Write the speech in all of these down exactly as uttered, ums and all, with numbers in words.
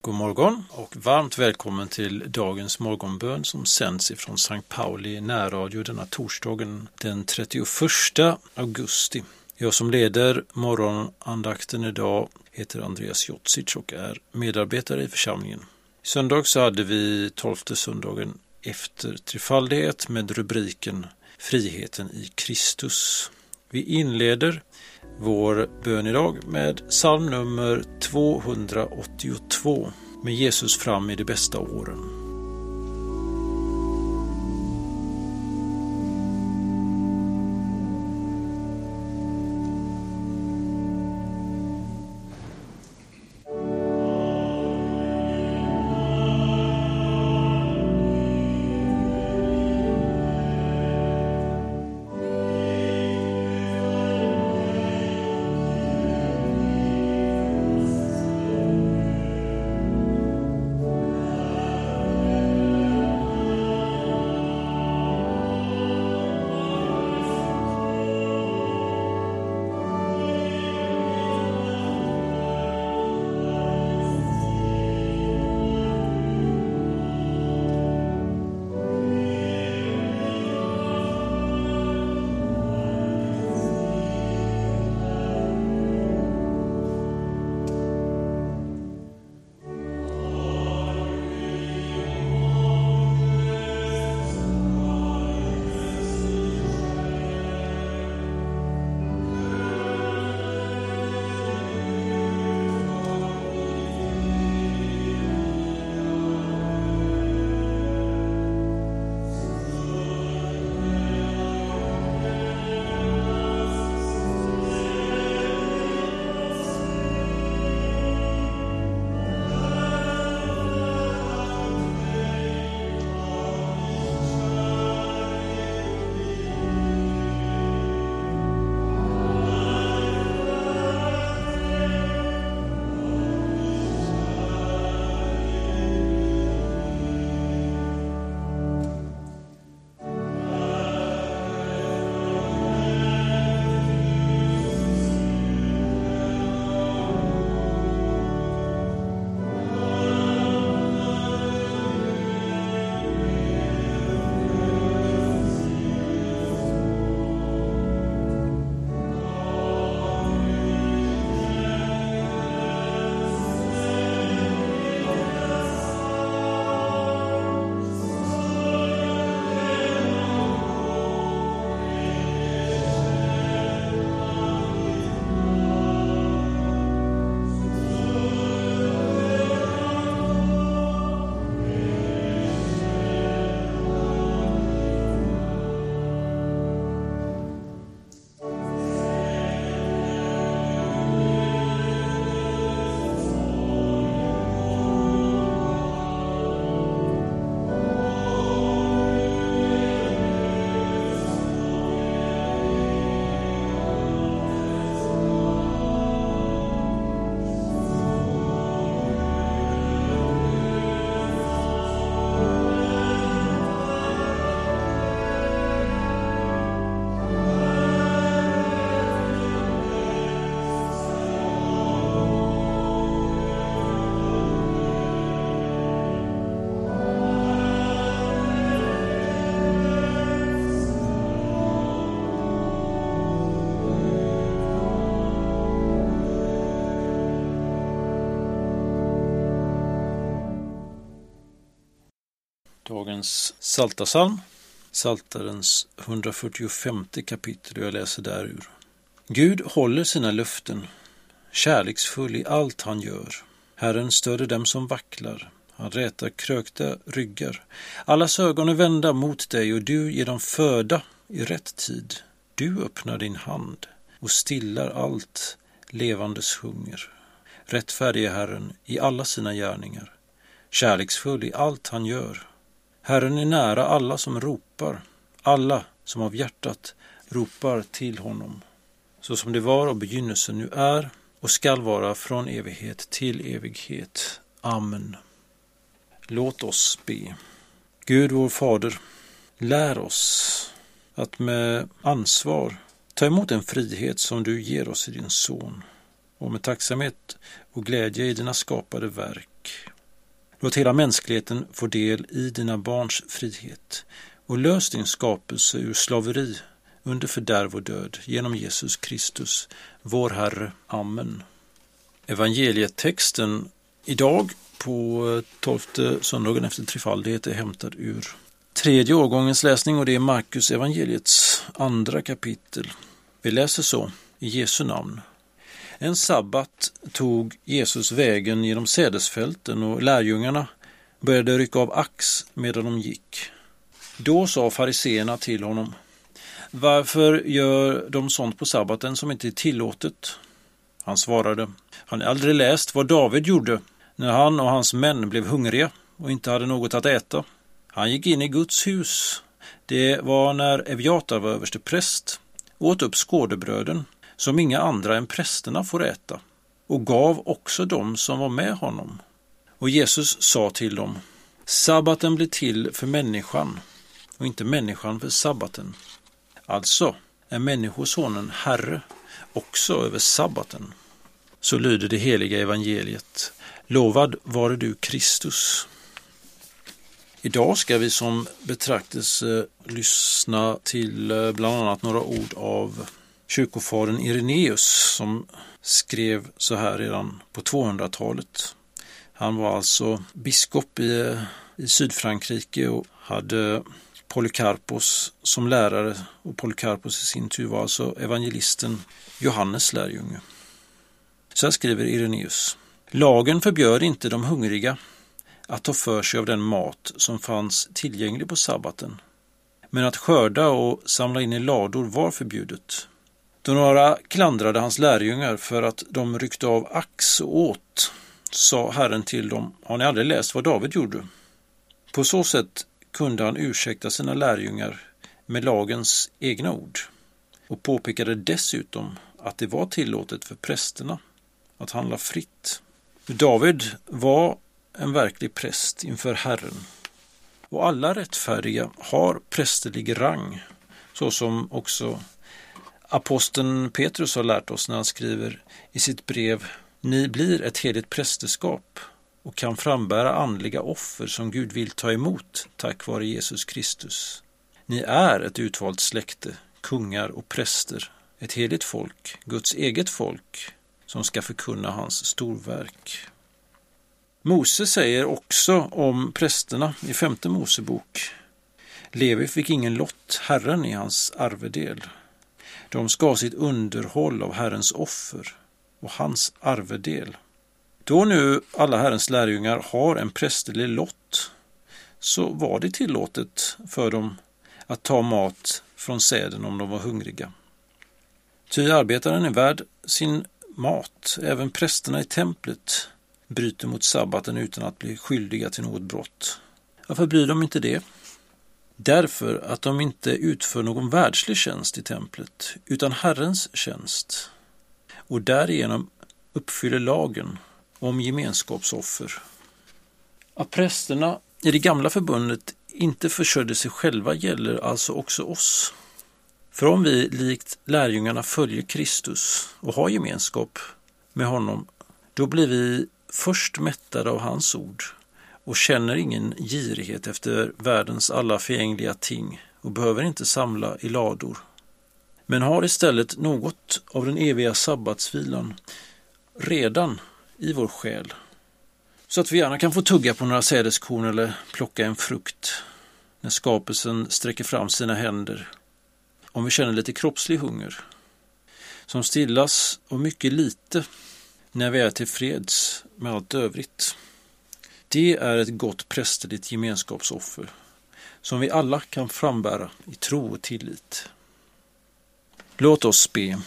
God morgon och varmt välkommen till dagens morgonbön som sänds ifrån Sankt Pauli närradio denna torsdagen den trettioförsta augusti. Jag som leder morgonandakten idag heter Andreas Jotsic och är medarbetare i församlingen. I söndag så hade vi tolfte söndagen efter trefaldighet med rubriken Friheten i Kristus. Vi inleder vår bön idag med psalm nummer tvåhundraåttiotvå med Jesus fram i de bästa åren. Dagens Psaltarpsalm, Psaltarens hundrafyrtiofemte kapitel, och jag läser där ur. Gud håller sina löften, kärleksfull i allt han gör. Herren stöder dem som vacklar, han rätar krökta ryggar. Allas ögon är vända mot dig och du ger dem föda i rätt tid. Du öppnar din hand och stillar allt levandes hunger. Rättfärdig är Herren i alla sina gärningar, kärleksfull i allt han gör. Herren är nära alla som ropar, alla som av hjärtat ropar till honom. Så som det var av begynnelsen, nu är och skall vara från evighet till evighet. Amen. Låt oss be. Gud vår Fader, lär oss att med ansvar ta emot den frihet som du ger oss i din son, och med tacksamhet och glädje i dina skapade verk Låt hela mänskligheten få del i dina barns frihet och lös din skapelse ur slaveri under fördärv och död genom Jesus Kristus, vår Herre. Amen. Evangelietexten idag på tolfte söndagen efter trefaldighet är hämtad ur tredje årgångens läsning och det är Markus evangeliets andra kapitel. Vi läser så i Jesu namn. En sabbat tog Jesus vägen genom sädesfälten och lärjungarna började rycka av ax medan de gick. Då sa fariseerna till honom: varför gör de sånt på sabbaten som inte är tillåtet? Han svarade: har ni aldrig läst vad David gjorde när han och hans män blev hungriga och inte hade något att äta? Han gick in i Guds hus. Det var när Evjatar var överste präst och åt upp skådebröden som inga andra än prästerna får äta, och gav också dem som var med honom. Och Jesus sa till dem: sabbaten blir till för människan och inte människan för sabbaten. Alltså är människosonen herre också över sabbaten. Så lyder det heliga evangeliet. Lovad vare du Kristus. Idag ska vi som betraktelse lyssna till bland annat några ord av kyrkofadern Irenaeus som skrev så här redan på tvåhundratalet. Han var alltså biskop i, i Sydfrankrike och hade Polycarpos som lärare, och Polycarpos i sin tur var alltså evangelisten Johannes lärjunge. Så här skriver Irenaeus: lagen förbjöd inte de hungriga att ta för sig av den mat som fanns tillgänglig på sabbaten, men att skörda och samla in i lador var förbjudet. Då några klandrade hans lärjungar för att de ryckte av ax och åt, sa Herren till dem: har ni aldrig läst vad David gjorde? På så sätt kunde han ursäkta sina lärjungar med lagens egna ord och påpekade dessutom att det var tillåtet för prästerna att handla fritt. David var en verklig präst inför Herren, och alla rättfärdiga har prästerlig rang, så som också aposteln Petrus har lärt oss när han skriver i sitt brev: ni blir ett heligt prästerskap och kan frambära andliga offer som Gud vill ta emot tack vare Jesus Kristus. Ni är ett utvalt släkte, kungar och präster, ett heligt folk, Guds eget folk, som ska förkunna hans storverk. Mose säger också om prästerna i femte Mosebok: Levi fick ingen lott, Herren i hans arvedel. De ska ha sitt underhåll av Herrens offer och hans arvedel. Då nu alla Herrens lärjungar har en prästerlig lott, så var det tillåtet för dem att ta mat från säden om de var hungriga. Ty arbetaren är värd sin mat. Även prästerna i templet bryter mot sabbaten utan att bli skyldiga till något brott. Varför bryr de inte det? Därför att de inte utför någon världslig tjänst i templet, utan Herrens tjänst, och därigenom uppfyller lagen om gemenskapsoffer. Att prästerna i det gamla förbundet inte försörjde sig själva gäller alltså också oss. För om vi likt lärjungarna följer Kristus och har gemenskap med honom, då blir vi först mättade av hans ord och känner ingen girighet efter världens alla förgängliga ting och behöver inte samla i lador. Men har istället något av den eviga sabbatsvilan redan i vår själ, så att vi gärna kan få tugga på några sädeskorn eller plocka en frukt när skapelsen sträcker fram sina händer, om vi känner lite kroppslig hunger, som stillas av mycket lite när vi är tillfreds med allt övrigt. Det är ett gott prästerligt gemenskapsoffer som vi alla kan frambära i tro och tillit. Låt oss be.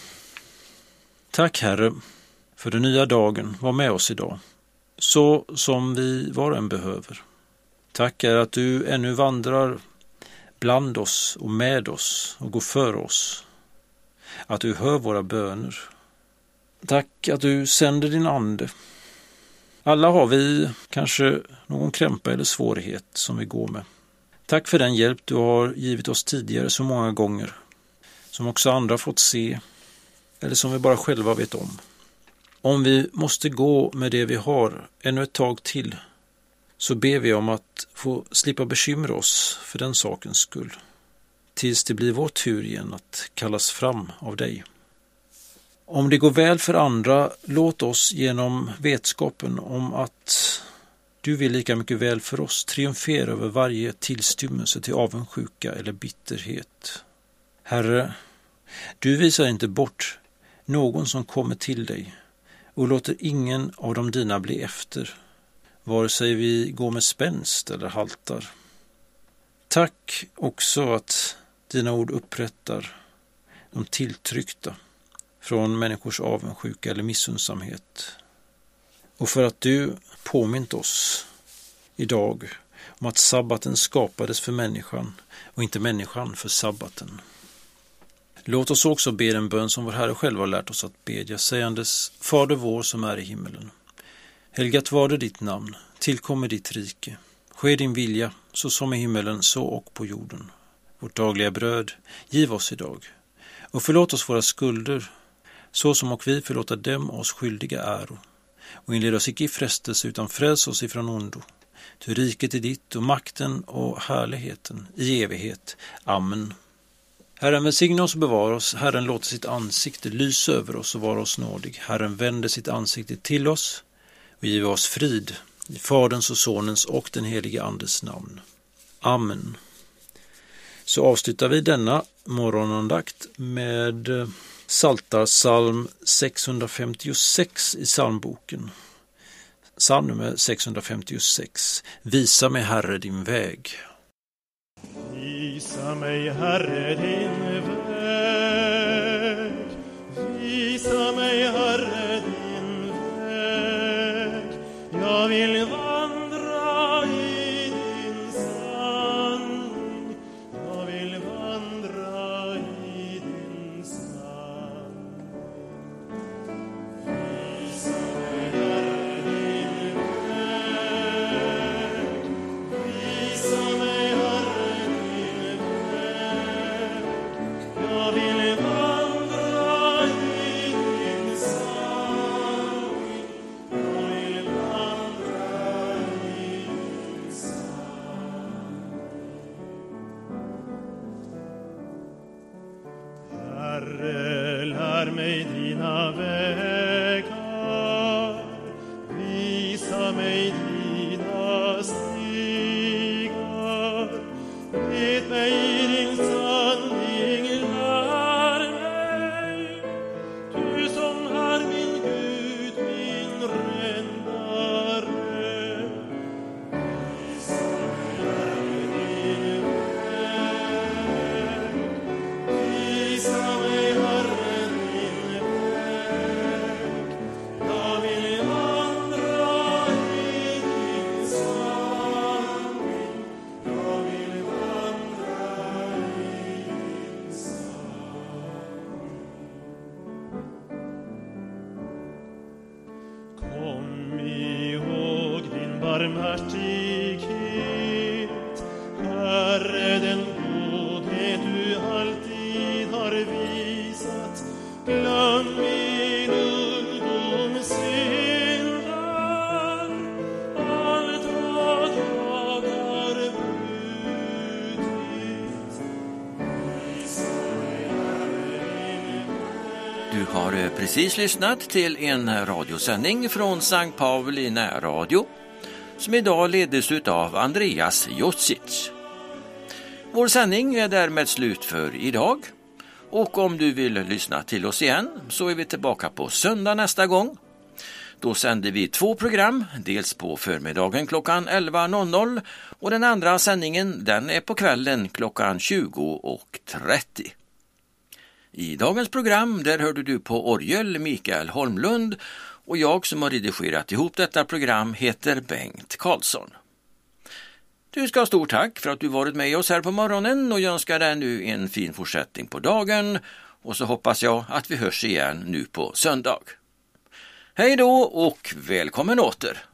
Tack Herre för den nya dagen, var med oss idag, så som vi var en behöver. Tack är att du ännu vandrar bland oss och med oss och går för oss, att du hör våra böner. Tack att du sänder din ande. Alla har vi kanske någon krämpa eller svårighet som vi går med. Tack för den hjälp du har givit oss tidigare så många gånger, som också andra fått se eller som vi bara själva vet om. Om vi måste gå med det vi har ännu ett tag till, så ber vi om att få slippa bekymra oss för den sakens skull, tills det blir vår tur igen att kallas fram av dig. Om det går väl för andra, låt oss genom vetskapen om att du vill lika mycket väl för oss triumfera över varje tillstymmelse till avundsjuka eller bitterhet. Herre, du visar inte bort någon som kommer till dig och låter ingen av de dina bli efter, vare sig vi går med spänst eller haltar. Tack också att dina ord upprättar de tilltryckta från människors avundsjuka eller missundsamhet. Och för att du påmint oss idag om att sabbaten skapades för människan och inte människan för sabbaten. Låt oss också be en bön som vår Herre själv har lärt oss att bedja, sägandes: Fader vår som är i himmelen. Helgat varde ditt namn, tillkommer ditt rike. Ske din vilja, så som i himmelen, så och på jorden. Vårt dagliga bröd, giv oss idag. Och förlåt oss våra skulder, så som och vi förlåta dem oss skyldiga äro. Och inled oss icke i frestelse, utan fräls oss ifrån ondo. Ty riket är ditt och makten och härligheten i evighet. Amen. Herren välsigne oss och bevara oss. Herren låter sitt ansikte lysa över oss och vara oss nådig. Herren vänder sitt ansikte till oss och giver oss frid i Faderns och Sonens och den helige Andes namn. Amen. Så avslutar vi denna morgonandakt med Psaltarpsalm sexhundrafemtiosex i psalmboken. Psalm nummer sexhundrafemtiosex. Visa mig, Herre, din väg. Visa mig, Herre, din väg. Visa mig, Herre, din väg. Jag vill vandra i din sanning. Jag vill vandra i din sanning. Visa mig, Herre, din väg. Visa mig, Herre, din väg. Jag vill vandra i din sanning. Jag vill vandra i din sanning. Herre, lär mig dina vägar. Visa mig dina stigar. Led mig i din sanning, lär mig. Du som är min Gud, min räddare. Visa mig, Herre, din väg. Visa mig, Herre, din väg. Jag vill vandra i din sanning. Jag vill vandra i din sanning. Kom ihåg din barmhärtighet, Herre, den godhet du alltid har visat. Glöm min ungdoms synder, allt vad jag har brutit. Visa mig, Herre, din väg. Du har precis lyssnat till en radiosändning från Sankt Pauli närradio som idag ledes av Andreas Jocic. Vår sändning är därmed slut för idag, och om du vill lyssna till oss igen så är vi tillbaka på söndag nästa gång. Då sänder vi två program, dels på förmiddagen klockan elva och den andra sändningen den är på kvällen klockan tjugo trettio. I dagens program där hörde du på orgel Mikael Holmlund, och jag som har redigerat ihop detta program heter Bengt Karlsson. Du ska ha stort tack för att du varit med oss här på morgonen, och jag önskar dig nu en fin fortsättning på dagen, och så hoppas jag att vi hörs igen nu på söndag. Hej då och välkommen åter!